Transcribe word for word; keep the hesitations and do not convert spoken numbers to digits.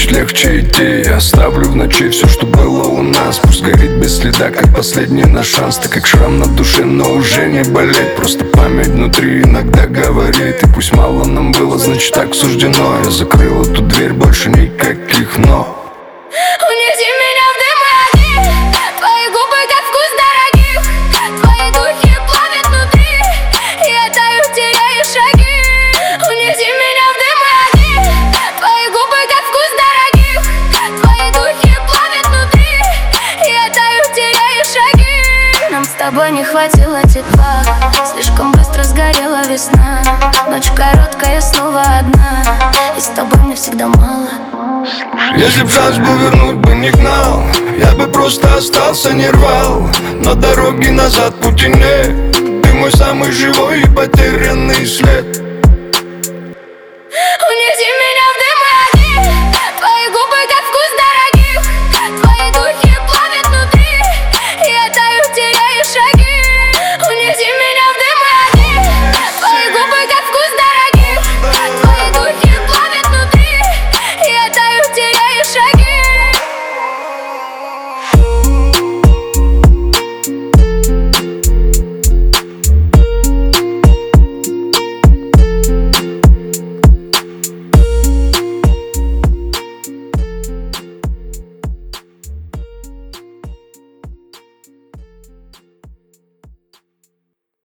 ночь легче идти. Я оставлю в ночи все, что было у нас. Пусть горит без следа, как последний наш шанс. Ты как шрам на душе, но уже не болит. Просто память внутри иногда говорит. И пусть мало нам было, значит так суждено. Я закрыл эту дверь, больше никаких но. Унеси меня в дым и огни, твои губы как вкус дорогих, твои духи плавят внутри, я таю, теряю шаги. Унеси меня в дым и огни, твои губы как вкус дорогих, твои духи плавят внутри, я таю, теряю шаги. Нам с тобой не хватило тепла, слишком быстро сгорела весна. Ночь короткая, снова одна, и с тобой мне всегда мало. Если б шанс был, вернуть бы не гнал. Я бы просто остался, не рвал. Но дороги назад пути нет. Ты мой самый живой и потерянный след.